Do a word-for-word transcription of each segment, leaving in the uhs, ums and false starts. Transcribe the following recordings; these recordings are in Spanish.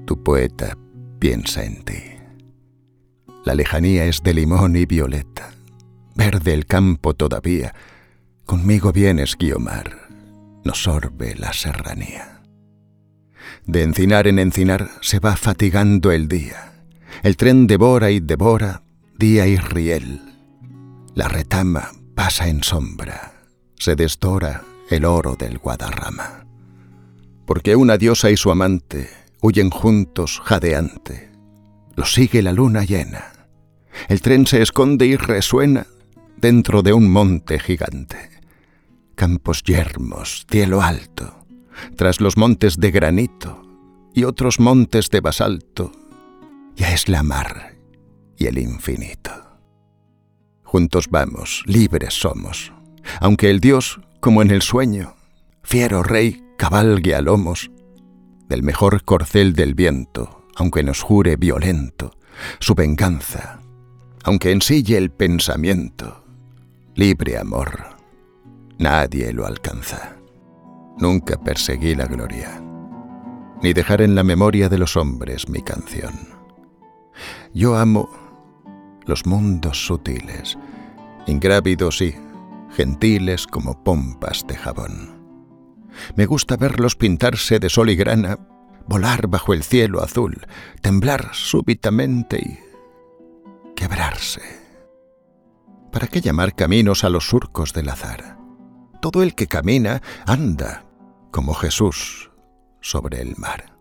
tu poeta piensa en ti. La lejanía es de limón y violeta, verde el campo todavía. Conmigo vienes, Guiomar, nos sorbe la serranía. De encinar en encinar se va fatigando el día. El tren devora y devora día y riel. La retama pasa en sombra, se desdora el oro del Guadarrama. Porque una diosa y su amante huyen juntos jadeante. Los sigue la luna llena. El tren se esconde y resuena dentro de un monte gigante. Campos yermos, cielo alto, tras los montes de granito y otros montes de basalto, ya es la mar y el infinito. Juntos vamos, libres somos, aunque el Dios, como en el sueño, fiero rey cabalgue a lomos del mejor corcel del viento, aunque nos jure violento su venganza, aunque ensille el pensamiento, libre amor, nadie lo alcanza. Nunca perseguí la gloria, ni dejar en la memoria de los hombres mi canción. Yo amo los mundos sutiles, ingrávidos y gentiles como pompas de jabón. Me gusta verlos pintarse de sol y grana, volar bajo el cielo azul, temblar súbitamente y quebrarse. ¿Para qué llamar caminos a los surcos del azar? Todo el que camina anda como Jesús sobre el mar.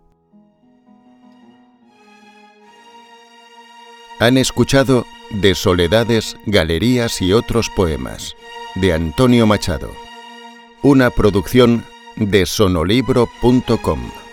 Han escuchado De Soledades, Galerías y otros poemas, de Antonio Machado, una producción de sonolibro punto com.